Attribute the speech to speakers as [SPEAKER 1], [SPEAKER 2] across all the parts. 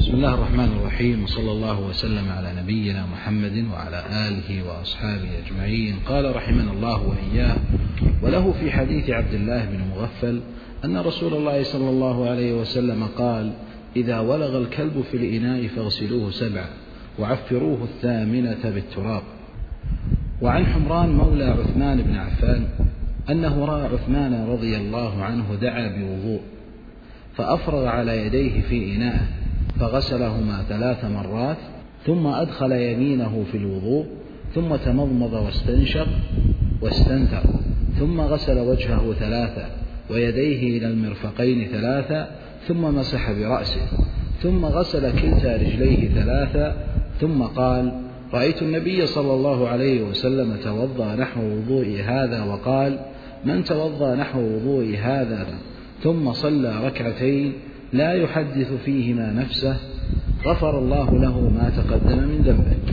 [SPEAKER 1] بسم الله الرحمن الرحيم، وصلى الله وسلم على نبينا محمد وعلى آله وأصحابه أجمعين. قال رحمنا الله وإياه: وله في حديث عبد الله بن مغفل أن رسول الله صلى الله عليه وسلم قال: إذا ولغ الكلب في الإناء فاغسلوه 7 وعفروه 8 بالتراب. وعن حمران مولى عثمان بن عفان أنه رأى عثمان رضي الله عنه دعا بوضوء فأفرغ على يديه في إناء فغسلهما 3 مرات، ثم أدخل يمينه في الوضوء، ثم تمضمض واستنشق واستنثر، ثم غسل وجهه 3 ويديه إلى المرفقين 3، ثم مسح برأسه، ثم غسل كلتا رجليه 3، ثم قال: رأيت النبي صلى الله عليه وسلم توضأ نحو وضوء هذا، وقال: من توضأ نحو وضوء هذا ثم صلى ركعتين لا يحدث فيهما نفسه غفر الله له ما تقدم من ذنبه.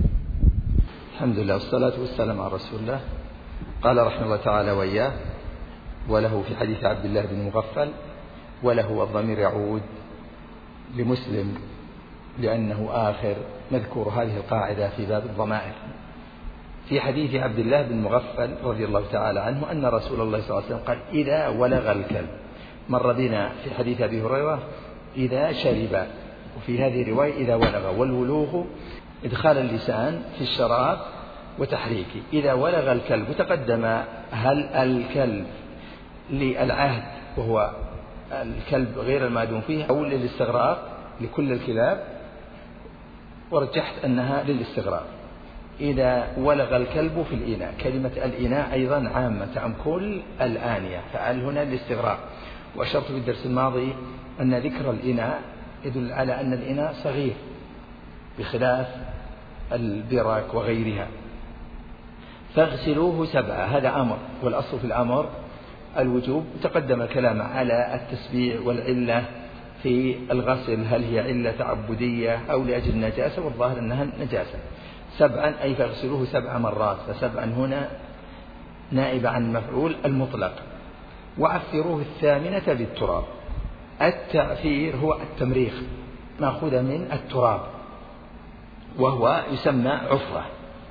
[SPEAKER 2] الحمد لله والصلاة والسلام على رسول الله. قال رحمه الله تعالى وإياه: وله في حديث عبد الله بن مغفل، وله الضمير يعود لمسلم لأنه آخر مذكور هذه القاعدة في باب الضمائر. في حديث عبد الله بن مغفل رضي الله تعالى عنه أن رسول الله صلى الله عليه وسلم قال: إذا ولغ الكلب. مر بنا في حديث أبي هريرة إذا شرب، وفي هذه الرواية إذا ولغ، والولوغ إدخال اللسان في الشراب وتحريكه. إذا ولغ الكلب، وتقدم هل الكلب للعهد وهو الكلب غير المادون فيه أو للاستغراق لكل الكلاب، ورجحت أنها للاستغراق. إذا ولغ الكلب في الإناء، كلمة الإناء أيضا عامة عن كل الآنية، فعل هنا للاستغراق. وأشرت في الدرس الماضي أن ذكر الإناء يدل على أن الإناء صغير بخلاف البرك وغيرها. فاغسلوه 7، هذا أمر، والأصل في الأمر الوجوب. تقدم الكلام على التسبيع والعلة في الغسل، هل هي علة تعبدية أو لأجل النجاسة، والظاهر أنها نجاسة. 7 أي فاغسلوه 7 مرات، ف7 هنا نائبة عن مفعول المطلق. وعفروه 8 بالتراب. التعفير هو التمريخ، مأخوذ من التراب، وهو يسمى عفرة.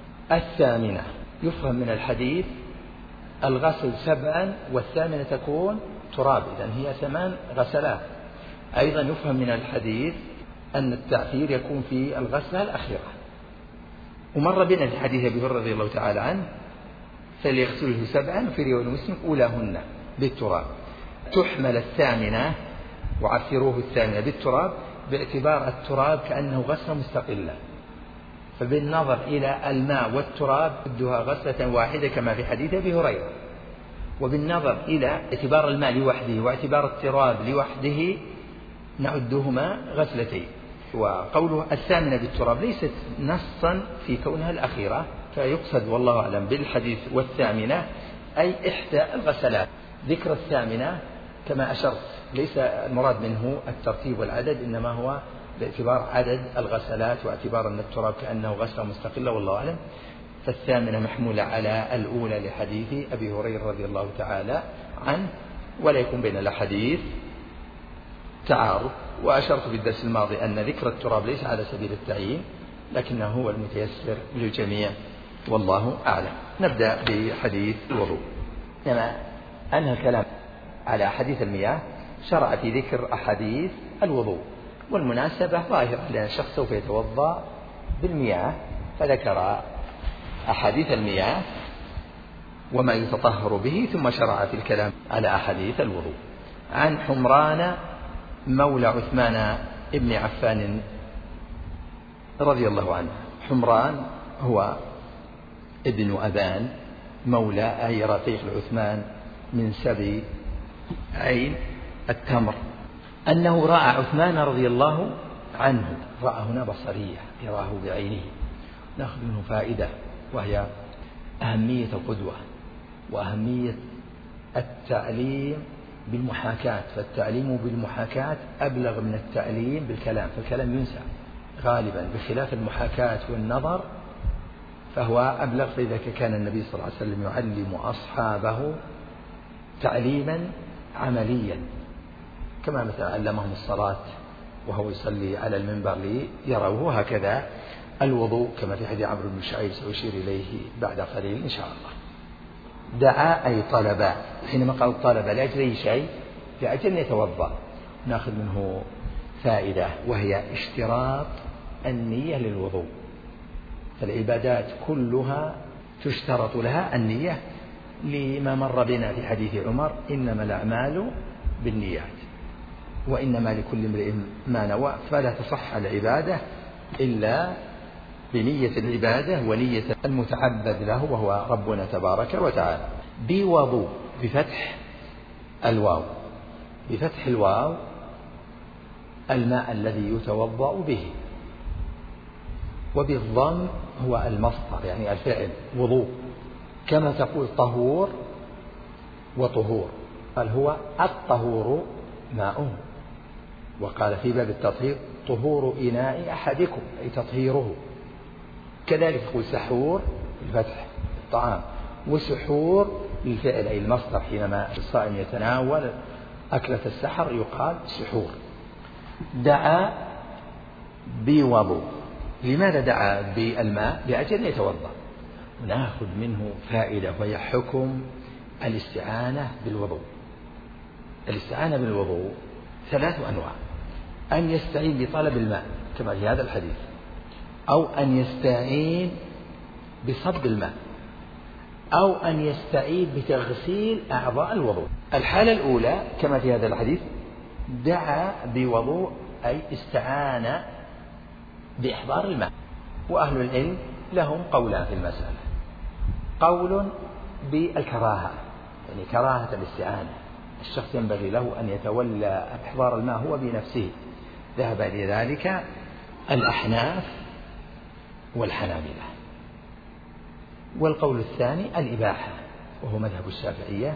[SPEAKER 2] 8 يفهم من الحديث الغسل 7 والثامنة تكون تراب، إذن هي 8 غسلات. أيضا يفهم من الحديث أن التعفير يكون في الغسلة الأخيرة. ومر بنا في حديث أبي هريرة رضي الله تعالى عنه: فليغسله 7، في رواية مسلم أولاهن بالتراب. تحمل 8 وعفروه 8 بالتراب، باعتبار التراب كأنه غسلة مستقلة، فبالنظر إلى الماء والتراب بدها غسلة واحدة كما في حديث أبي هريرة، وبالنظر إلى اعتبار الماء لوحده واعتبار التراب لوحده نعدهما غسلتين. وقوله 8 بالتراب ليست نصا في كونها الأخيرة، فيقصد والله أعلم بالحديث 8 أي إحدى الغسلات. ذكر 8 كما أشرت ليس المراد منه الترتيب والعدد، إنما هو باعتبار عدد الغسلات واعتبار أن التراب كأنه غسلة مستقلة، والله أعلم. ف8 محمولة على الأولى لحديث أبي هريرة رضي الله تعالى عنه، ولا يكون بين الحديث تعارض. وأشرت في الدرس الماضي أن ذكر التراب ليس على سبيل التعيين، لكنه هو المتيسر للجميع، والله أعلم. نبدأ بحديث الوضوء. كما أنهى الكلام على حديث المياه، شرع في ذكر أحاديث الوضوء، والمناسبة ظاهرة لأن الشخص سوف يتوضأ بالمياه، فذكر أحاديث المياه وما يتطهر به، ثم شرع في الكلام على أحاديث الوضوء. عن حمران مولى عثمان ابن عفان رضي الله عنه. حمران هو ابن أبان مولى أي رفيق لعثمان من سبي عين التمر، أنه رأى عثمان رضي الله عنه. رأى هنا بصرية، يراه بعينه. نأخذ منه فائدة، وهي أهمية القدوة وأهمية التعليم بالمحاكاة، فالتعليم بالمحاكاة أبلغ من التعليم بالكلام، فالكلام ينسى غالبا، بخلاف المحاكاة والنظر فهو أبلغ. فإذا كان النبي صلى الله عليه وسلم يعلم أصحابه تعليما عمليا، كما مثلا علمهم الصلاة وهو يصلي على المنبر ليروه. هكذا الوضوء كما في حديث عمرو بن شعيب سأشير إليه بعد قليل إن شاء الله. دعا أي طلب، حينما قال طلب لأجل أي شيء؟ لأجل أن يتوضأ. نأخذ منه فائدة وهي اشتراط النية للوضوء. فالعبادات كلها تشترط لها النية، لما مر بنا في حديث عمر: إنما الأعمال بالنيات وإنما لكل امرئ ما نوى. فلا تصح العبادة إلا بنية العبادة ونية المتعبد له وهو ربنا تبارك وتعالى. بوضوء بفتح الواو، بفتح الواو الماء الذي يتوضأ به، وبالضم هو المصدر يعني الفعل وضوء، كما تقول طهور وطهور. قال هو الطهور ماؤه، وقال في باب التطهير طهور إناء أحدكم أي تطهيره. كذلك يقول سحور بالفتح الطعام، وسحور للفعل أي المصدر، حينما الصائم يتناول أكلة السحر يقال سحور. دعا بوضوء. لماذا دعا بالماء؟ لأجل أن يتوضأ. ونأخذ منه فائدة وهي حكم الاستعانة بالوضوء. الاستعانة بالوضوء 3 أنواع: أن يستعين بطلب الماء كما في هذا الحديث، أو أن يستعين بصب الماء، أو أن يستعين بتغسيل أعضاء الوضوء. الحالة الأولى كما في هذا الحديث دعا بوضوء أي استعان بإحضار الماء. وأهل العلم لهم قولان في المسألة: قول بالكراهة يعني كراهة الاستعانة، الشخص ينبغي له أن يتولى إحضار الماء هو بنفسه، ذهب إلى ذلك الأحناف والحنابلة. والقول الثاني الإباحة، وهو مذهب الشافعية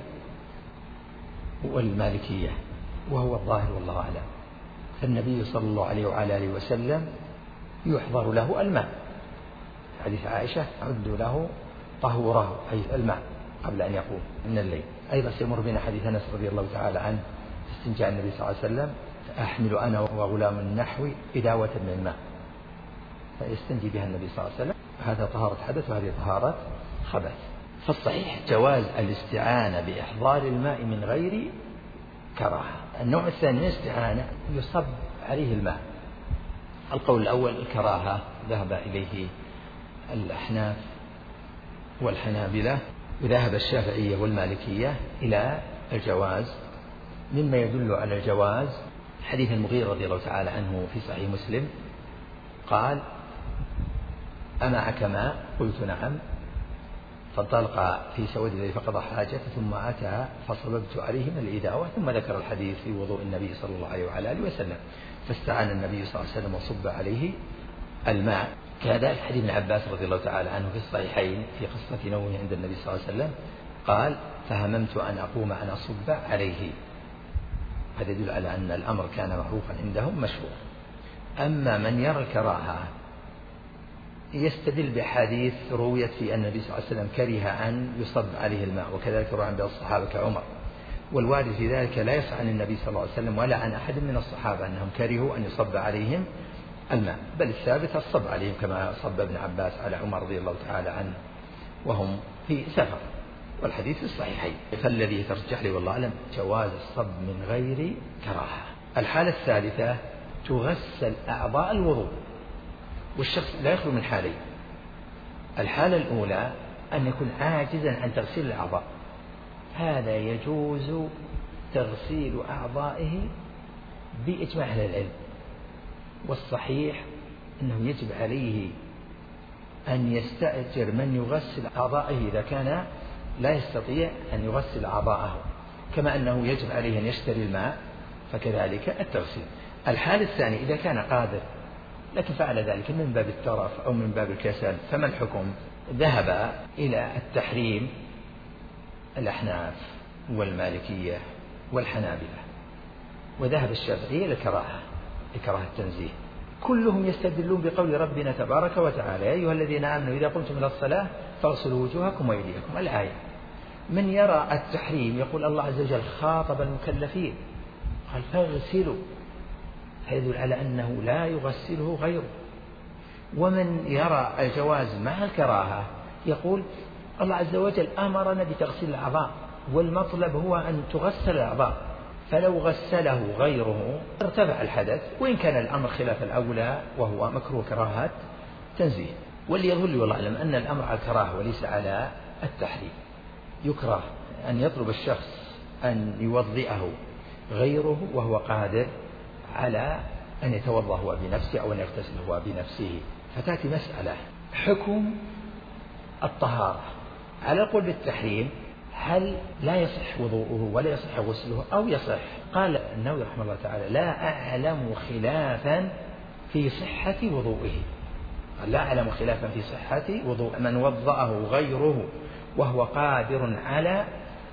[SPEAKER 2] والمالكية، وهو الظاهر والله أعلم. فالنبي صلى الله عليه وعلى آله وسلم يحضر له الماء، حديث عائشة: عدوا له طهوره أي الماء قبل أن يقوم من الليل. أيضا سيمر بنا حديث أنس رضي الله تعالى عنه استنجاء النبي صلى الله عليه وسلم: أحمل أنا وغلام النحو إداوة من الماء، فيستنجي بها النبي صلى الله عليه وسلم. هذا طهارة حدث وهذه طهارة خبث. فالصحيح جواز الاستعانة بإحضار الماء من غير كراهة. النوع الثاني من الاستعانة يصب عليه الماء. القول الأول الكراهة، ذهب إليه الأحناف والحنابلة، وذهب الشافعية والمالكية إلى الجواز. مما يدل على الجواز حديث المغيرة رضي الله تعالى عنه في صحيح مسلم قال: أمعك ماء؟ قلت نعم. فانطلق في سود الذي فقضى حاجته ثم أتى فصببت عليهما الإداوة، ثم ذكر الحديث في وضوء النبي صلى الله عليه وعلى آله وسلم. فاستعان النبي صلى الله عليه وسلم وصب عليه الماء. كذلك حديث ابن عباس رضي الله تعالى عنه في الصحيحين في قصة نومه عند النبي صلى الله عليه وسلم قال: فهممت أن أقوم أن أصب عليه. هذا يدل على أن الأمر كان معروفا عندهم مشهور. أما من يرى الكراهة يستدل بحديث رويت في أن النبي صلى الله عليه وسلم كره أن يصب عليه الماء، وكذلك روى عند الصحابة كعمر. والوارد في ذلك لا يصح عن النبي صلى الله عليه وسلم ولا عن أحد من الصحابة أنهم كرهوا أن يصب عليهم الماء، بل الثابت الصب عليهم كما صب ابن عباس على عمر رضي الله تعالى عنه وهم في سفر، والحديث في الصحيحين. فالذي يترجح لي والله أعلم جواز الصب من غير كراهة. الحالة الثالثة تغسل أعضاء الوضوء، والشخص لا يخلو من حالين: الحالة الأولى أن يكون عاجزا عن تغسيل الأعضاء، هذا يجوز تغسيل أعضائه بإجماع أهل العلم. والصحيح أنه يجب عليه أن يستأجر من يغسل أعضائه إذا كان لا يستطيع أن يغسل أعضاءه، كما أنه يجب عليه أن يشتري الماء فكذلك التغسيل. الحالة الثانية إذا كان قادر لكن فعل ذلك من باب الترف أو من باب الكسل، فما الحكم؟ ذهب إلى التحريم الأحناف والمالكية والحنابلة، وذهب الشافعية إلى الكراهة، لكراهة التنزيه. كلهم يستدلون بقول ربنا تبارك وتعالى: يا أيها الذين آمنوا إذا قمتم إلى الصلاة فاغسلوا وجوهكم وأيديكم، الآية. من يرى التحريم يقول الله عز وجل خاطب المكلفين قال: فاغسلوا فيدل على أنه لا يغسله غيره. ومن يرى الجواز مع الكراهة يقول الله عز وجل أمرنا بتغسيل الأعضاء، والمطلب هو أن تغسل الأعضاء، فلو غسله غيره ارتفع الحدث، وإن كان الأمر خلاف الأولى وهو مكروه كراهة تنزيه. واللي يظهر لي والله أعلم أن الأمر على الكراهة وليس على التحريم. يكره أن يطلب الشخص أن يوضئه غيره وهو قادر على أن يتوضأ هو بنفسه أو أن يغتسل هو بنفسه. فتأتي مسألة حكم الطهارة على القول بالتحريم، هل لا يصح وضوءه ولا يصح غسله أو يصح؟ قال النووي رحمه الله تعالى لا أعلم خلافا في صحة وضوئه، لا أعلم خلافا في صحة وضوء من وضأه غيره وهو قادر على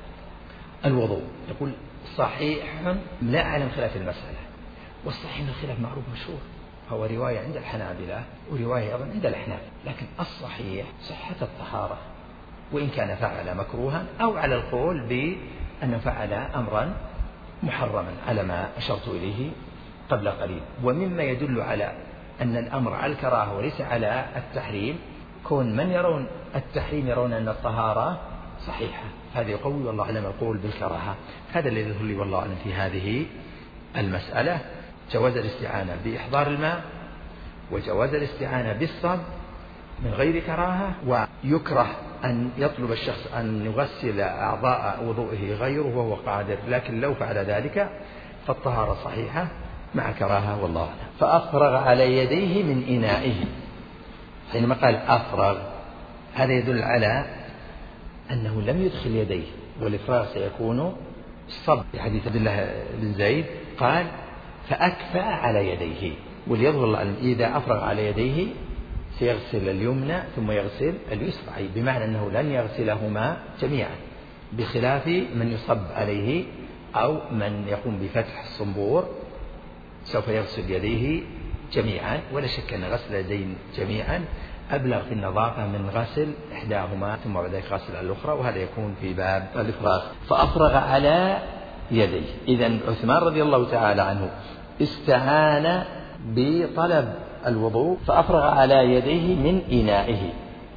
[SPEAKER 2] الوضوء. يقول صحيح لا أعلم خلاف المسألة، والصحيح من الخلاف معروف مشهور، هو رواية عند الحنابلة ورواية أيضا عند الأحناف، لكن الصحيح صحة الطهارة وإن كان فعل مكروها، أو على القول بأنه فعل أمرا محرما على ما أشرت إليه قبل قليل. ومما يدل على أن الأمر على الكراهة وليس على التحريم كون من يرون التحريم يرون أن الطهارة صحيحة، هذا يقوي والله أعلم القول بالكراهة. هذا الذي يظهر لي والله أعلم في هذه المسألة، جواز الاستعانة بإحضار الماء وجواز الاستعانة بالصب من غير كراهة، ويكره أن يطلب الشخص أن يغسل أعضاء وضوئه غيره وهو قادر، لكن لو فعل ذلك فالطهارة صحيحة مع كراهة والله أعلم. فأفرغ على يديه من إنائه، حينما قال أفرغ هذا يدل على أنه لم يدخل يديه، والإفراغ سيكون الصب. في حديث عبد الله بن زيد قال فأكفأ على يديه، وليظهر الله أن إذا أفرغ على يديه سيغسل اليمنى ثم يغسل اليسرى، أي بمعنى أنه لن يغسلهما جميعا، بخلاف من يصب عليه أو من يقوم بفتح الصنبور سوف يغسل يديه جميعا. ولا شك أن غسل اليدين جميعا أبلغ في النظافة من غسل إحداهما ثم بعد ذلك غسل الأخرى، وهذا يكون في باب الإفراغ. فأفرغ على يديه. إذن عثمان رضي الله تعالى عنه استعان بطلب الوضوء فأفرغ على يديه من إنائه.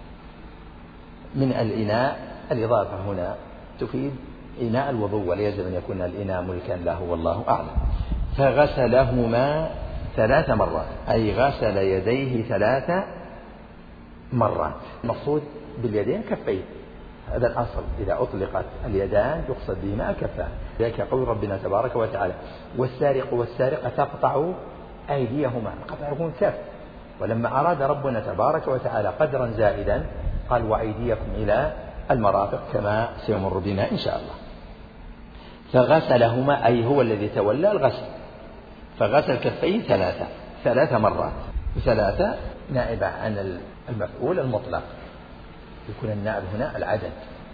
[SPEAKER 2] من الإناء الإضافة هنا تفيد إناء الوضوء، ولا يلزم أن يكون الإناء ملكا له والله أعلم. فغسلهما 3 مرات، أي غسل يديه 3 مرات. المقصود باليدين كفين، هذا الأصل، إذا أطلقت اليدان يقصد بهما الكفان، ذلك قول ربنا تبارك وتعالى والسارق والسارقة تقطعوا أيديهما، قطع يكون كف. ولما أراد ربنا تبارك وتعالى قدرا زائدا قال وأيديكم إلى المرافق كما سيمر بنا إن شاء الله. فغسلهما أي هو الذي تولى الغسل، فغسل كفيه 3 مرات، و3 نائبة عن المفعول المطلق، يكون النائب هنا العدد.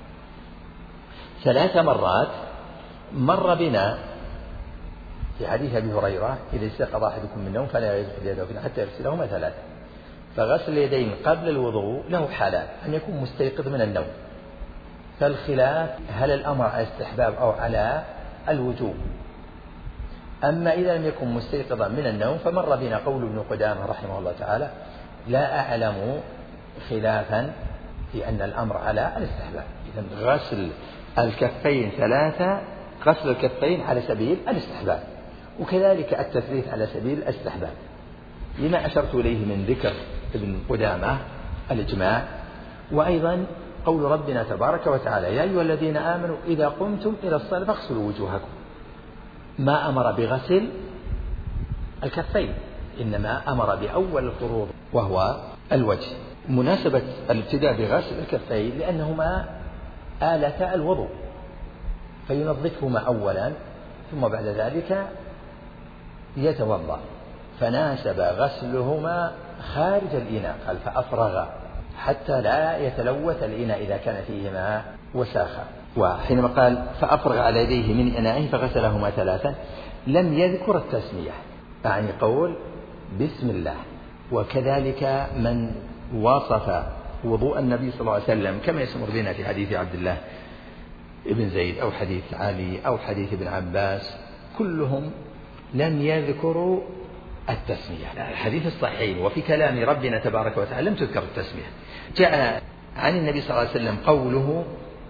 [SPEAKER 2] 3 مرات. مر بنا في حديث أبي هريرة إذا استيقظ أحدكم من النوم فلا يغسل يديه حتى يغسلهما 3. فغسل اليدين قبل الوضوء له حالان: أن يكون مستيقظ من النوم، فالخلاف هل الأمر على الاستحباب أو على الوجوب. أما إذا لم يكن مستيقظا من النوم فمر بنا قول ابن قدامة رحمه الله تعالى لا أعلم خلافا في أن الأمر على الاستحباب. إذن غسل الكفين 3، غسل الكفين على سبيل الاستحباب، وكذلك التثليث على سبيل الاستحباب، لما أشرت إليه من ذكر ابن قدامة الإجماع، وأيضا قول ربنا تبارك وتعالى يا أيها الذين آمنوا إذا قمتم إلى الصلاة فاغسلوا وجوهكم، ما أمر بغسل الكفين، إنما أمر بأول الفروض وهو الوجه. مناسبة الابتداء بغسل الكفين لأنهما آلة الوضوء، فينظفهما أولا ثم بعد ذلك يتوضأ، فناسب غسلهما خارج الإناء، قال فأفرغ حتى لا يتلوث الإناء إذا كان فيهما وساخة. وحينما قال فأفرغ على يديه من إنائه فغسلهما 3 لم يذكر التسمية، يعني قول بسم الله. وكذلك من وصف وضوء النبي صلى الله عليه وسلم كما يسمر بنا في حديث عبد الله ابن زيد أو حديث علي أو حديث ابن عباس، كلهم لم يذكروا التسمية. الحديث الصحيح وفي كلام ربنا تبارك وتعالى لم تذكر التسمية. جاء عن النبي صلى الله عليه وسلم قوله: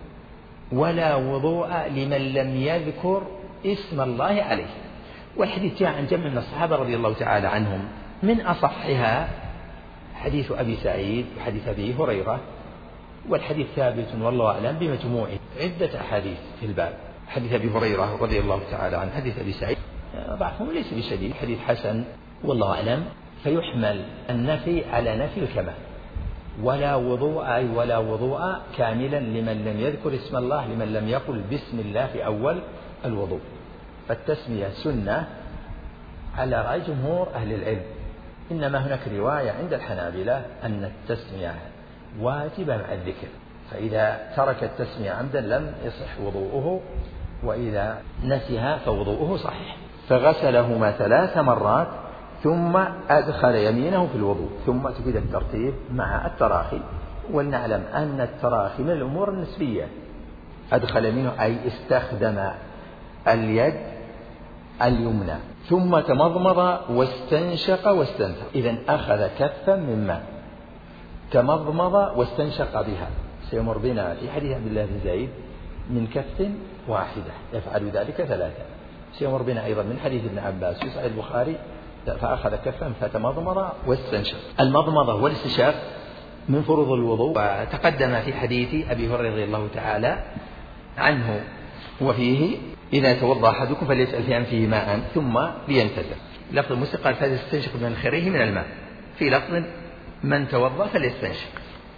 [SPEAKER 2] ولا وضوء لمن لم يذكر اسم الله عليه. والحديث جاء عن جمع من الصحابة رضي الله تعالى عنهم، من أصحها حديث أبي سعيد وحديث أبي هريرة، والحديث ثابت والله أعلم بمجموعه عدة أحاديث في الباب. حديث أبي هريرة رضي الله تعالى عنه، حديث أبي سعيد ضعفه ليس بشديد، حديث حسن والله أعلم، فيحمل النفي على نفي الكمال. ولا وضوء أي ولا وضوء كاملا لمن لم يذكر اسم الله، لمن لم يقل بسم الله في أول الوضوء. فالتسمية سنة على رأي جمهور أهل العلم، إنما هناك رواية عند الحنابلة أن التسمية واجبة مع الذكر، فإذا ترك التسمية عمدا لم يصح وضوءه، وإذا نسيها فوضوءه صحيح. فغسلهما 3 مرات ثم أدخل يمينه في الوضوء، ثم تفيد الترتيب مع التراخي. ولنعلم أن التراخي من الأمور النسبية. أدخل يمينه أي استخدم اليد اليمنى، ثم تمضمض واستنشق واستنثر. إذن أخذ كفا من ماء، تمضمض واستنشق بها، سيمر بنا في حديث عبد الله بن زيد من كف واحدة يفعل ذلك 3. سيمر بنا أيضا من حديث ابن عباس في صحيح البخاري فأخذ كفا فتمضمض واستنشق. المضمضة والاستنشاق من فروض الوضوء، وتقدم في حديث أبي هريرة رضي الله تعالى عنه وفيه: إذا توضأ أحدكم فليسأل في أنفه ماء ثم لينتزع. لفظ المسلم قال: فليستنشق من خيره من الماء، في لفظ من توضأ فليستنشق.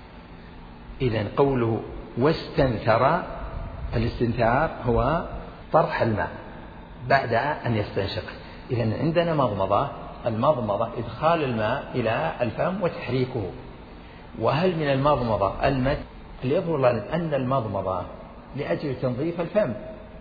[SPEAKER 2] إذن قوله واستنثر، الاستنثار هو طرح الماء بعد أن يستنشق. إذن عندنا مضمضة، المضمضة إدخال الماء إلى الفم وتحريكه. وهل من المضمضة المد؟ ليظهر لنا أن المضمضة لأجل تنظيف الفم،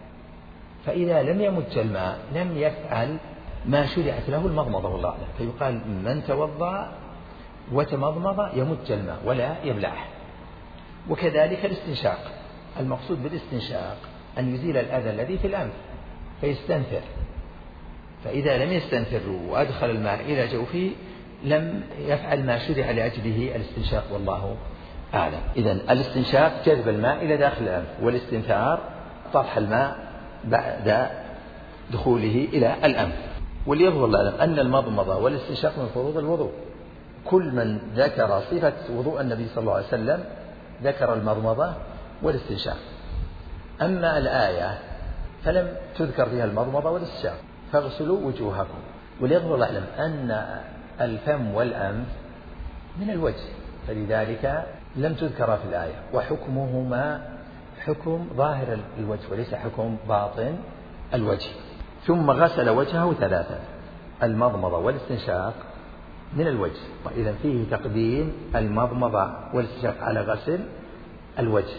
[SPEAKER 2] فإذا لم يمج الماء لم يفعل ما شرعت له المضمضة والله أعلم، فيقال من توضأ وتمضمض يمج الماء ولا يبلعه. وكذلك الاستنشاق، المقصود بالاستنشاق أن يزيل الأذى الذي في الأنف فيستنثر، فإذا لم يستنثر وأدخل الماء إلى جوفه لم يفعل ما شرع لأجله الاستنشاق والله أعلم. إذن الاستنشاق جذب الماء إلى داخل الأنف، والاستنثار طرح الماء بعد دخوله إلى الأنف. وليظهر لنا أن المضمضة والاستنشاق من فروض الوضوء. كل من ذكر صفة وضوء النبي صلى الله عليه وسلم ذكر المضمضة والاستنشاق. أما الآية فلم تذكر فيها المضمضة والاستنشاق: فاغسلوا وجوهكم. وليظهر لنا أن الفم والأنف من الوجه، فلذلك لم تذكر في الآية، وحكمهما حكم ظاهر الوجه وليس حكم باطن الوجه. ثم غسل وجهه 3. المضمضة والاستنشاق من الوجه، وإذا فيه تقديم المضمضة والاستنشاق على غسل الوجه.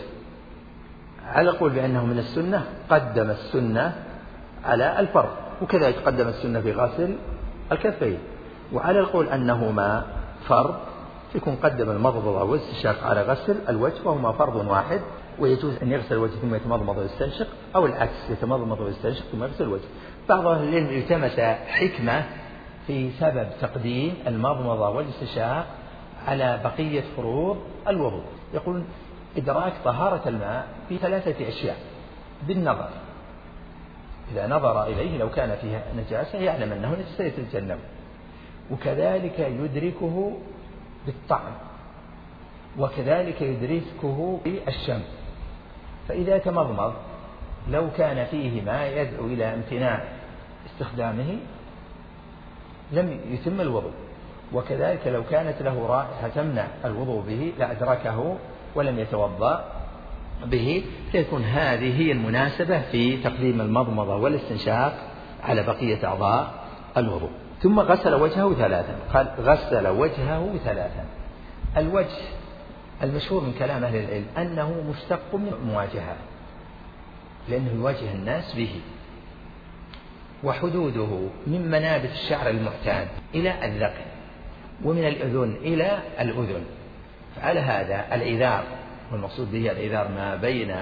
[SPEAKER 2] على القول بأنه من السنة قدم السنة على الفرض، وكذلك قدم السنة في غسل الكفين. وعلى القول أنهما فرض يكون قدم المضمضة والاستنشاق على غسل الوجه، وهما فرض واحد، ويجوز أن يغسل الوجه ثم يتمضمض ويستنشق، أو العكس يتمضمض ويستنشق ثم يغسل الوجه. بعض أهل العلم التمس حكمة في سبب تقديم المضمضة والاستنشاق على بقية فروض الوضوء. يقول إدراك طهارة الماء في 3 أشياء بالنظر، إذا نظر إليه لو كان فيها نجاسة يعلم أنه نجاسة يتجنب، وكذلك يدركه بالطعم، وكذلك يدركه بالشم. فإذا تمضمض لو كان فيه ما يدعو إلى امتناع استخدامه لم يتم الوضوء، وكذلك لو كانت له رائحة تمنع الوضوء به لأدركه ولم يتوضأ به. فيكون هذه هي المناسبة في تقديم المضمضة والاستنشاق على بقية أعضاء الوضوء. ثم غسل وجهه 3. قال غسل وجهه 3. الوجه المشهور من كلام أهل العلم أنه مشتق من مواجهة، لأنه يواجه الناس به، وحدوده من منابت الشعر المعتاد إلى الذقن، ومن الأذن إلى الأذن. فعلى هذا العذار، والمقصود به العذار ما بين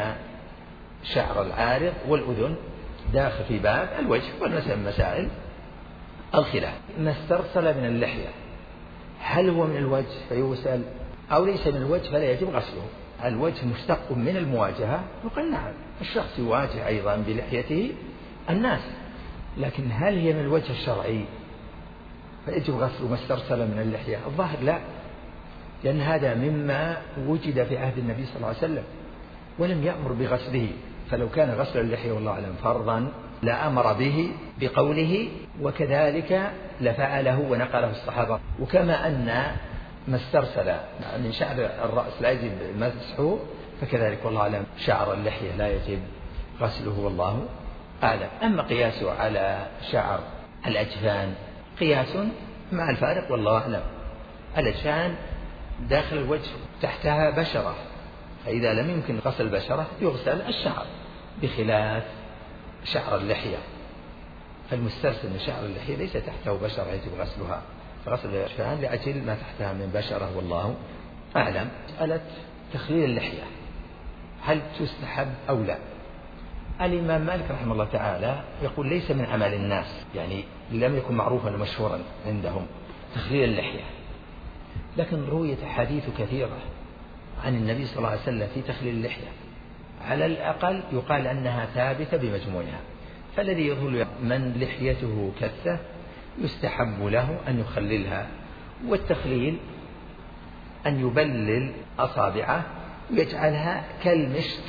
[SPEAKER 2] شعر العارض والأذن، داخل في باب الوجه. والمسائل الخلاف ما استرسل من اللحية هل هو من الوجه فيغسل أو ليس من الوجه فلا يجب غسله. الوجه مشتق من المواجهة، يقال نعم الشخص يواجه أيضا بلحيته الناس، لكن هل هي من الوجه الشرعي فيجب غسل ما استرسل من اللحية؟ الظاهر لا، لأن هذا مما وجد في عهد النبي صلى الله عليه وسلم ولم يأمر بغسله، فلو كان غسل اللحية والله أعلم فرضا لأمر به بقوله، وكذلك لفعله ونقله الصحابة. وكما أن ما استرسل من شعر الرأس لا يجب مسحه، فكذلك والله أعلم شعر اللحية لا يجب غسله والله أعلم. أما قياسه على شعر الأجفان قياس مع الفارق والله أعلم. الأجفان داخل الوجه تحتها بشرة، فإذا لم يمكن غسل البشرة يغسل الشعر، بخلاف شعر اللحية فالمسترسل من شعر اللحية ليس تحته بشرة يجب غسلها، فغسل الأجفان لأجل ما تحتها من بشرة والله أعلم. مسألة تخليل اللحية هل تستحب أو لا؟ الإمام مالك رحمه الله تعالى يقول ليس من عمل الناس، يعني لم يكن معروفا ومشهورا عندهم تخليل اللحية، لكن رويت أحاديث كثيرة عن النبي صلى الله عليه وسلم في تخليل اللحية، على الأقل يقال أنها ثابتة بمجموعها. فالذي يظل من لحيته كثة يستحب له أن يخللها، والتخليل أن يبلل أصابعه ويجعلها كالمشط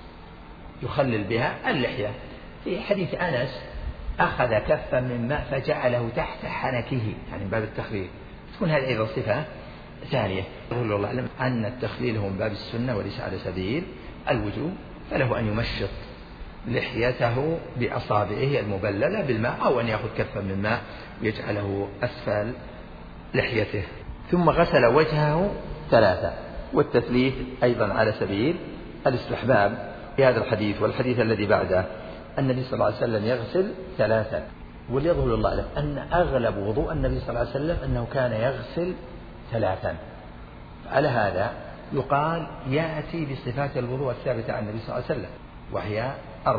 [SPEAKER 2] يخلل بها اللحية. في حديث أنس أخذ كفا من ماء فجعله تحت حنكه، يعني من باب التخليل، تكون هذه أيضا صفة ثانية. يقول الله أعلم أن التخليل هو من باب السنة وليس على سبيل الوجوب، فله أن يمشط لحيته بأصابعه المبللة بالماء، أو أن يأخذ كفا من ماء ويجعله أسفل لحيته. ثم غسل وجهه 3، والتثليث أيضا على سبيل الاستحباب في هذا الحديث والحديث الذي بعده. النبي صلى الله عليه وسلم يغسل 3، وليظهر الله أعلم أن أغلب وضوء النبي صلى الله عليه وسلم أنه كان يغسل 3. على هذا يقال يأتي بصفات الوضوء الثابتة عن النبي صلى الله عليه وسلم، وهي 4،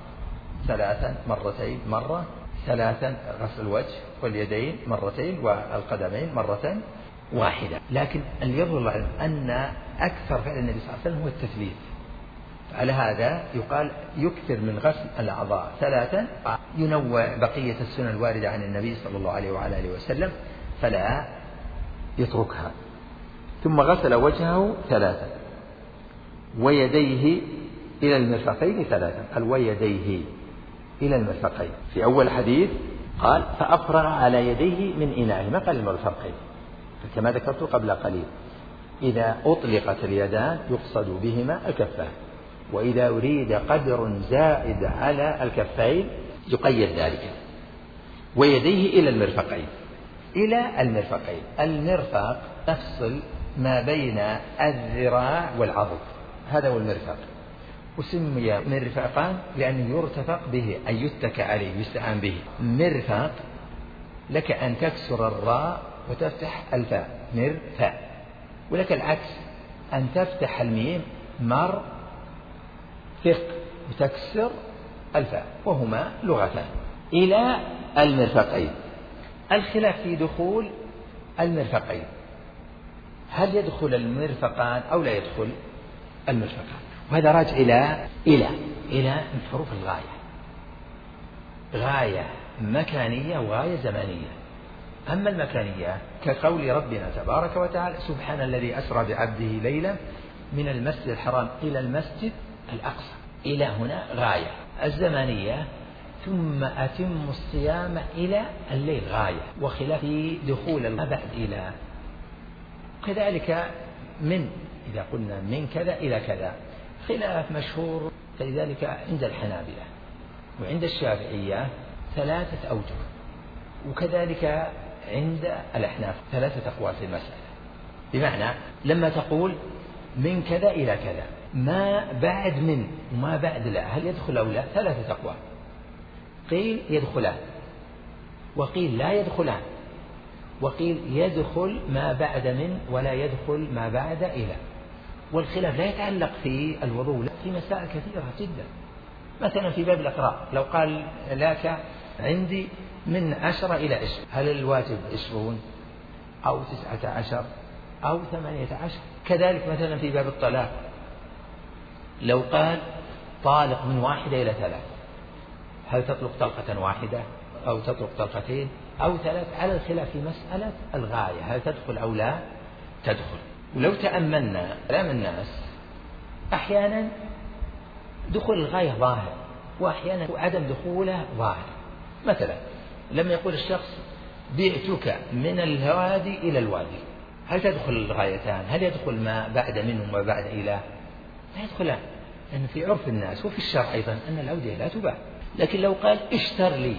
[SPEAKER 2] 3 مرتين مرة، 3 غسل الوجه واليدين مرتين والقدمين مرة واحدة. لكن يظهر الله أعلم أن أكثر فعل النبي صلى الله عليه وسلم هو التثليث، على هذا يقال يكثر من غسل الأعضاء 3، ينوع بقية السنن الواردة عن النبي صلى الله عليه وعلى آله وسلم فلا يتركها. ثم غسل وجهه 3 ويديه إلى المرفقين 3، ويديه إلى المرفقين. في أول حديث قال فأفرغ على يديه من إنائه، ما قال المرفقين، كما ذكرت قبل قليل إذا أطلقت اليدان يقصد بهما الكفان، وإذا أريد قدر زائد على الكفين يقيد ذلك. ويديه إلى المرفقين، إلى المرفقين. المرفق تفصل ما بين الذراع والعضد، هذا هو المرفق، وسمي مرفقان لأنه يرتفق به أي يتكى عليه يستعان به. مرفق لك أن تكسر الراء وتفتح الفاء مرفاء، ولك العكس أن تفتح الميم مرفق وتكسر الفاء، وهما لغتان. إلى المرفقين. الخلاف في دخول المرفقين، هل يدخل المرفقان أو لا يدخل المرفقان؟ وهذا راجع إلى من حروف الغاية، غاية مكانية وغاية زمانية. أما المكانية كقول ربنا تبارك وتعالى سبحان الذي أسرى بعبده ليلا من المسجد الحرام إلى المسجد الأقصى، إلى هنا غاية. الزمانية ثم أتم الصيام إلى الليل غاية، وخلاف دخول ما بعد إلى. كذلك من، إذا قلنا من كذا إلى كذا خلاف مشهور، فلذلك عند الحنابلة وعند الشافعية 3 أوجه، وكذلك عند الأحناف 3 أقوال في المسألة. بمعنى لما تقول من كذا إلى كذا، ما بعد من وما بعد لا، هل يدخل أو لا؟ 3 أقوال، قيل يدخلان، وقيل لا يدخلان، وقيل يدخل ما بعد من ولا يدخل ما بعد إلى. والخلاف لا يتعلق في الوضوء، لا، في مسائل كثيرة جدا. مثلا في باب الإقراء لو قال لك عندي من 10 إلى 20، هل الواجب 20 أو 19 أو 18؟ كذلك مثلا في باب الطلاق، لو قال طالق من 1 إلى 3، هل تطلق طلقة واحدة أو تطلق طلقتين أو 3؟ على الخلاف في مسألة الغاية، هل تدخل أو لا تدخل. ولو تأملنا كلام الناس أحيانا دخول الغاية ظاهر، وأحيانا عدم دخوله ظاهر. مثلا لما يقول الشخص بعتك من الوادي إلى الوادي، هل تدخل الغايتان؟ هل يدخل ما بعد منه وما بعد إلى؟ لا يدخلان، لأن في عرف الناس وفي الشرع أيضا أن الأودية لا تباع. لكن لو قال اشتر لي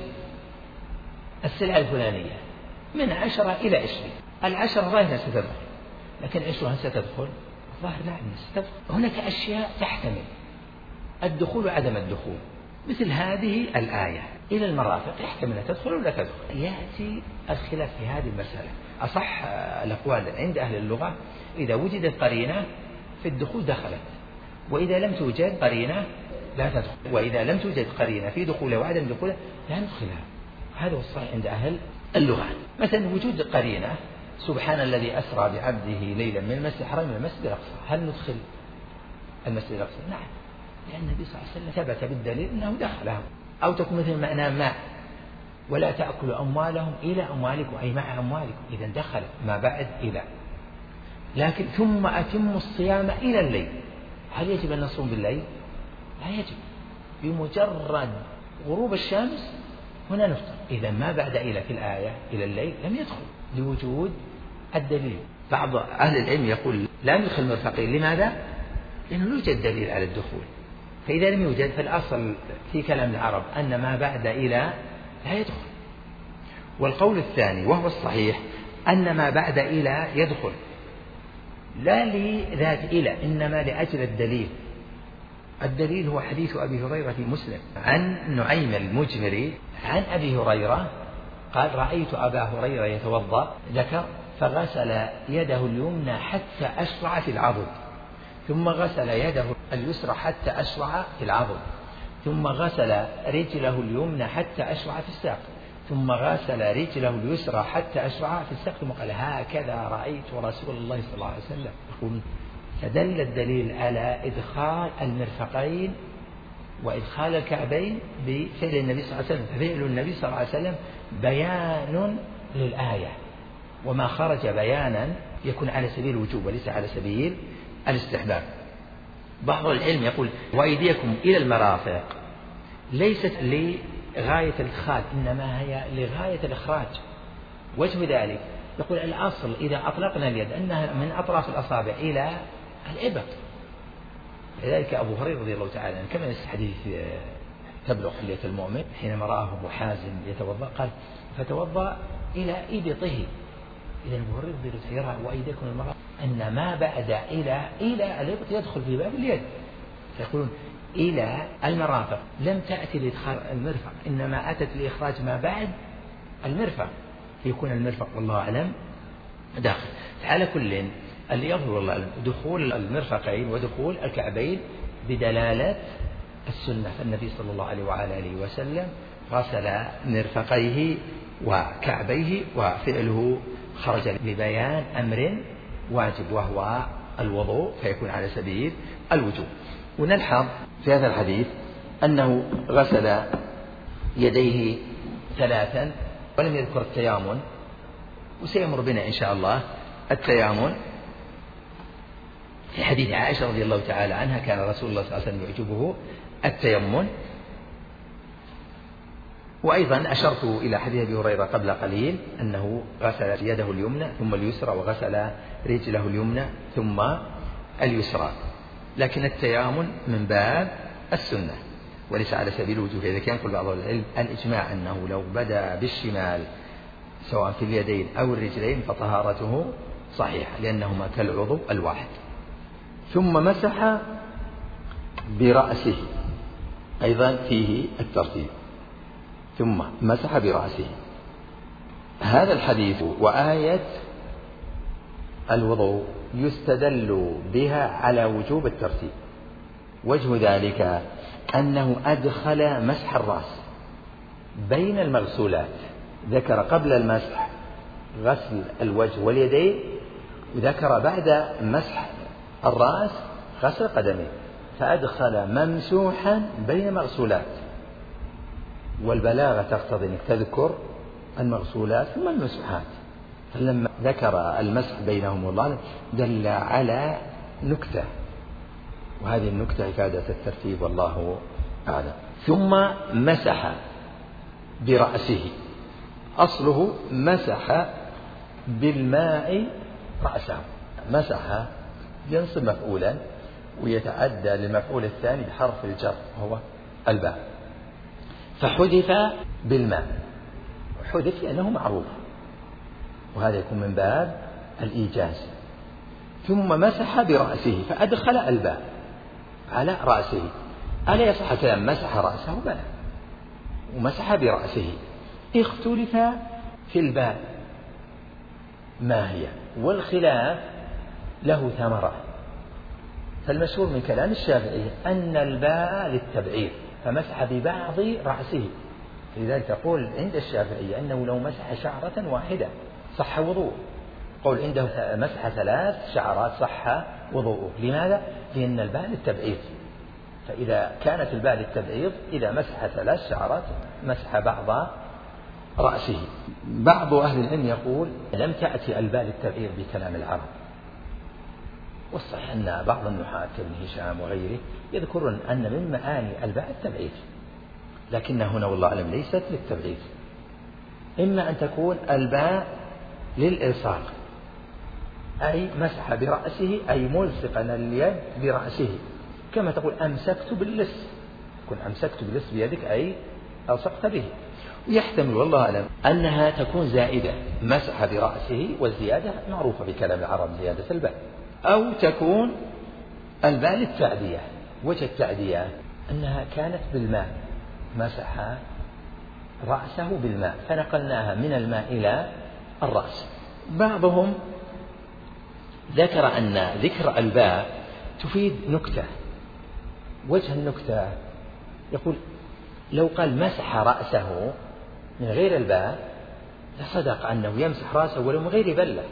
[SPEAKER 2] السلعة الفلانية من 10 إلى 20، 10 ظاهرة ستدخل، لكن 20 ستدخل؟ الظاهر نعم ستدخل. هناك أشياء تحتمل الدخول وعدم الدخول، مثل هذه الآية إلى المرافق يحتمل أن تدخل ولا تدخل. يأتي الخلاف في هذه المسألة. أصح الأقوال عند أهل اللغة إذا وجدت قرينة في الدخول دخلت، وإذا لم توجد قرينة لا تدخل، وإذا لم توجد قرينة في دخولها وعدم دخولها لا ندخلها. هذا هو الصحيح عند أهل اللغة. مثلا وجود قرينة سبحان الذي أسرى بعبده ليلا من المسجد الحرام إلى المسجد الأقصى، هل ندخل المسجد الأقصى؟ نعم، لأن النبي صلى الله عليه وسلم ثبت بالدليل أنه دخلها. أو تكون مثل معنى ما ولا تأكلوا أموالهم إلى أموالكم، أي مع أموالكم، إذا دخل ما بعد إلى. لكن ثم أتموا الصيام إلى الليل، هل يجب أن نصوم بالليل؟ لا يجب، بمجرد غروب الشمس هنا نفطر. إذا ما بعد إلى في الآية إلى الليل لم يدخل لوجود الدليل. بعض أهل العلم يقول لا ندخل مرفقين، لماذا؟ لأنه لا يوجد دليل على الدخول، فإذا لم يوجد فالأصل في كلام العرب أن ما بعد إلى لا يدخل. والقول الثاني وهو الصحيح أن ما بعد إلى يدخل، لا لذات إلى، إنما لأجل الدليل. الدليل هو حديث أبي هريرة في مسلم عن نعيم المجمري عن أبي هريرة قال رأيت أبا هريرة يتوضأ، ذكر فغسل يده اليمنى حتى أشرع في العضد، ثم غسل يده اليسرى حتى أشرع في العضد، ثم غسل رجله اليمنى حتى أشرع في الساق، ثم غسل رجله اليسرى حتى أشرع في الساق، ثم قال هكذا رأيت رسول الله صلى الله عليه وسلم. يقول فدل الدليل على إدخال المرفقين وإدخال الكعبين بفعل النبي صلى الله عليه وسلم. فعل النبي صلى الله عليه وسلم بيان للآية، وما خرج بيانا يكون على سبيل الوجوب وليس على سبيل الاستحباب. بعض العلم يقول وأيديكم إلى المرافق ليست لغاية الإدخال، إنما هي لغاية الإخراج. وجه ذلك يقول الأصل إذا أطلقنا اليد أنها من أطراف الأصابع إلى الإبط. لذلك أبو هريرة رضي الله تعالى عنه كما في حديث تبلغ حلية المؤمن حينما رآه أبو حازم يتوضأ قال فتوضأ إلى إبطه. إذا أبو هريرة رضي الله تعالى يرى وأيديكم المرأة أن ما بعد إلى الإبط يدخل في باب اليد، فيقولون إلى المرافق لم تأتي لإدخال المرفق، إنما أتت لإخراج ما بعد المرفق، فيكون المرفق والله أعلم داخل. على كل اللي يظهر والله أعلم دخول المرفقين ودخول الكعبين بدلالة السنة، فالنبي صلى الله عليه وعلى آله وسلم غسل مرفقيه وكعبيه، وفعله خرج لبيان أمر واجب وهو الوضوء، فيكون على سبيل الوجوب. ونلحظ في هذا الحديث أنه غسل يديه 3 ولم يذكر التيامن، وسيمر بنا إن شاء الله التيامن. في حديث عائشة رضي الله تعالى عنها كان رسول الله صلى الله عليه وسلم يعجبه التيمن. وأيضا أشرت إلى حديث أبي هريرة قبل قليل أنه غسل يده اليمنى ثم اليسرى، وغسل رجله اليمنى ثم اليسرى، لكن التيامن من باب السنة وليس على سبيل الوجوب. إذا كان يقول بعض العلم الإجماع أنه لو بدأ بالشمال سواء في اليدين أو الرجلين فطهارته صحيحة لأنهما كالعضو الواحد. ثم مسح برأسه، أيضا فيه الترتيب، ثم مسح برأسه. هذا الحديث وآية الوضوء يستدل بها على وجوب الترتيب. وجه ذلك أنه أدخل مسح الرأس بين المغسولات، ذكر قبل المسح غسل الوجه واليدين، وذكر بعد مسح الرأس غسل القدمين، فأدخل ممسوحا بين مغسولات. والبلاغة تقتضي أنك تذكر المغسولات ثم الممسوحات، فلما ذكر المسح بينهم والله دل على نكتة، وهذه النكتة إفادة الترتيب والله أعلم. ثم مسح برأسه، أصله مسح بالماء رأسه، مسح ينصب مفعولا ويتعدى للمفعول الثاني بحرف الجر وهو الباء، فحذف بالماء، حذف لأنه معروف، وهذا يكون من باب الإيجاز. ثم مسح برأسه فأدخل الباء على رأسه. ألا يصح كلام مسح رأسه؟ بلى، ومسح برأسه. اختلف في الباء ما هي، والخلاف له ثمرة. فالمشهور من كلام الشافعي أن الباء للتبعير، فمسح ببعض رأسه، لذلك تقول عند الشافعي أنه لو مسح شعرة واحدة صح وضوء، قول عنده مسح 3 شعرات صح وضوءه. لماذا؟ لأن الباء للتبعير، فإذا كانت الباء للتبعير إذا مسح 3 شعرات مسح بعض رأسه. بعض أهل العلم يقول لم تأتي الباء للتبعير بكلام العرب، والصحيح أن بعض النحاة كابن هشام وغيره يذكرون أن من معاني الباء التبعير، لكن هنا والله أعلم ليست للتبعير، إما أن تكون الباء للإلصاق، أي مسح برأسه أي ملصقا اليد برأسه، كما تقول أمسكت باللص، كن أمسكت باللص بيدك أي ألصقت به. ويحتمل والله أعلم أنها تكون زائدة، مسح برأسه، والزيادة معروفة بكلام العرب زيادة الباء، أو تكون الباء للتعدية. وجه التعدية أنها كانت بالماء، مسح رأسه بالماء فنقلناها من الماء إلى الرأس. بعضهم ذكر أن ذكر الباء تفيد نكتة. وجه النكتة يقول لو قال مسح رأسه من غير الباء لصدق أنه يمسح رأسه ولو من غير بلة،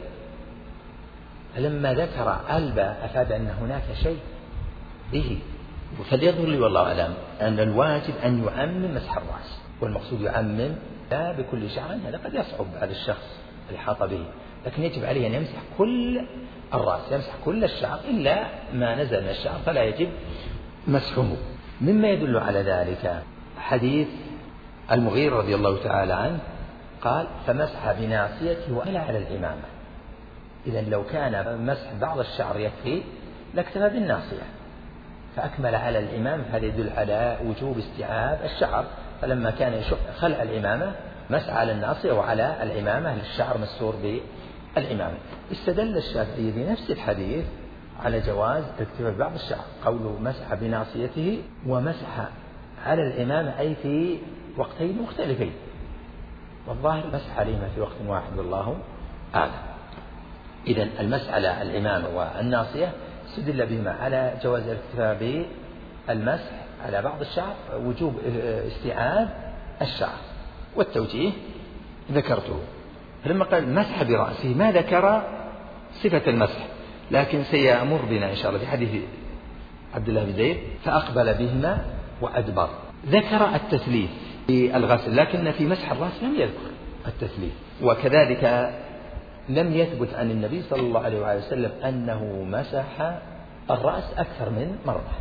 [SPEAKER 2] فلما ذكر الباء أفاد أن هناك شيء به. فليظهر لي والله أعلم أن الواجب أن يعمم مسح الرأس، والمقصود يعمم لا بكل شعر، هذا قد يصعب على الشخص الإحاطة به، لكن يجب عليه أن يمسح كل الرأس، يمسح كل الشعر إلا ما نزل من الشعر فلا يجب مسحه. مما يدل على ذلك حديث المغيرة رضي الله تعالى عنه قال فمسح بناصيته وألا على العمامة. إذن لو كان مسح بعض الشعر يكفي لاكتفى بالناصية، فأكمل على العمامة، هذا يدل على وجوب استيعاب الشعر، فلما كان يشق خلع العمامة مسح على الناصية وعلى العمامة للشعر مستور بالعمامة. استدل الشافعي بنفس الحديث على جواز الاكتفاء ببعض الشعر، قوله مسح بناصيته ومسح على العمامة أي في وقتين مختلفين، والظاهر مسح عليهما في وقت واحد والله أعلم. إذن المسح على العمامة والناصية استدل بهما على جواز الاكتفاء بالمسح على بعض الشعر، وجوب استيعاب الشعر، والتوجيه ذكرته. فلما قال مسح برأسه ما ذكر صفة المسح، لكن سيأمر بنا إن شاء الله في حديث عبد الله بن زيد فأقبل بهما وأدبر. ذكر التثليث في الغسل، لكن في مسح الرأس لم يذكر التثليث، وكذلك لم يثبت عن النبي صلى الله عليه وسلم أنه مسح الرأس أكثر من مرة،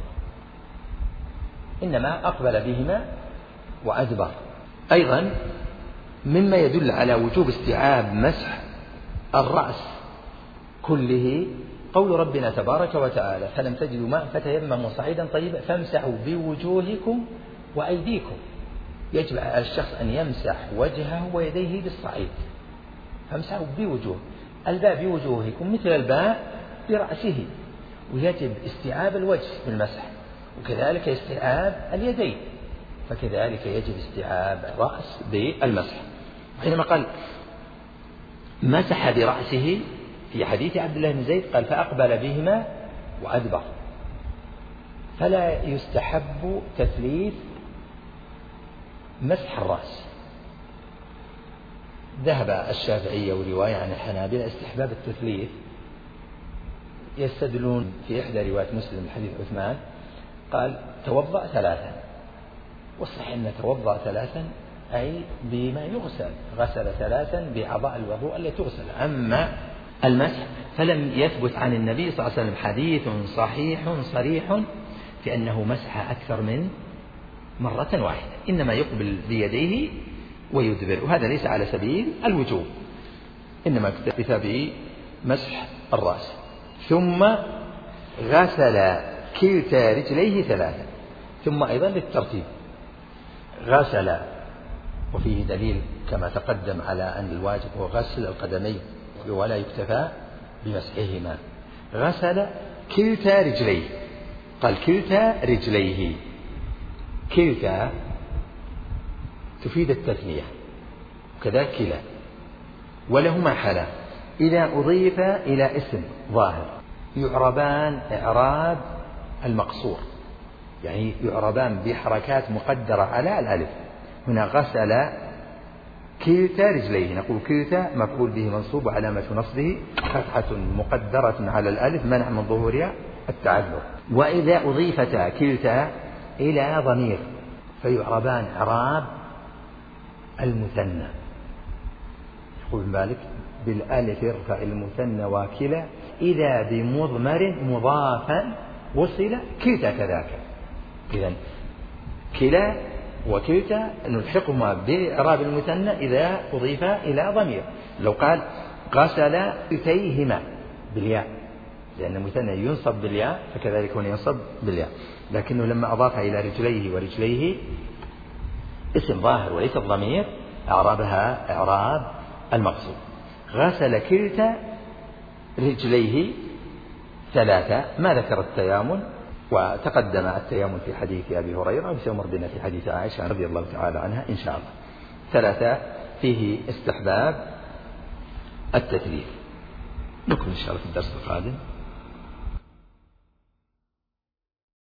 [SPEAKER 2] إنما أقبل بهما وأدبر. أيضا مما يدل على وجوب استيعاب مسح الرأس كله قول ربنا تبارك وتعالى فلم تجدوا ماء فتيمموا صعيدا طيبا فامسحوا بوجوهكم وأيديكم. يجب على الشخص أن يمسح وجهه ويديه بالصعيد، فامسحوا بوجوه. الباء بوجوهكم مثل الباء برأسه، ويجب استيعاب الوجه بالمسح، وكذلك استيعاب اليدين، فكذلك يجب استيعاب الرأس بالمسح. حينما قال مسح برأسه في حديث عبد الله بن زيد قال فأقبل بهما وأدبر، فلا يستحب تثليث مسح الرأس، ذهب الشافعية ورواية عن الحنابلة استحباب التثليث، يستدلون في إحدى روايات مسلم حديث عثمان قال توضأ ثلاثا، والصحيح أن توضأ ثلاثا أي بما يغسل، غسل ثلاثا بأعضاء الوضوء التي تغسل. أما المسح فلم يثبت عن النبي صلى الله عليه وسلم حديث صحيح صريح في أنه مسح أكثر من مرة واحدة، إنما يقبل بيديه ويدبر، وهذا ليس على سبيل الوجوب، إنما اكتفى بمسح الرأس. ثم غسل كلتا رجليه ثلاثا، ثم أيضا للترتيب غسل، وفيه دليل كما تقدم على أن الواجب هو غسل القدمين ولا يكتفى بمسحهما. غسل كلتا رجليه، قال كلتا رجليه، كلتا تفيد التثنية وكذلك كلا، ولهما حالة إذا أضيف إلى اسم ظاهر يعربان إعراب المقصور، يعني يعربان بحركات مقدرة على الألف. هنا غسل كلتا رجليه، نقول كلتا مفعول به منصوب وعلامة نصبه فتحة مقدرة على الألف منع من ظهورها التعذر. وإذا أضيفتا كلتا إلى ضمير فيعربان إعراب المثنى، يقول مالك بالألف ارفع المثنى وكلا إذا بمضمر مضافا وصل كلتا كذاك. إذن كلا وكلتا نلحقهما بإعراب المثنى إذا أضيف إلى ضمير. لو قال غسل كلتيهما بالياء، لأن المثنى ينصب بالياء فكذلك هنا ينصب بالياء، لكنه لما أضاف إلى رجليه ورجليه اسم ظاهر وليس الضمير أعربها إعراب المقصود. غسل كلتا رجليه ثلاثة، ما ذكر التيامن، وتقدم التيامن في حديث أبي هريرة وسيمر بنا في حديث عائشة رضي الله تعالى عنها إن شاء الله. ثلاثة فيه استحباب التثليث. نكمل إن شاء الله في الدرس القادم.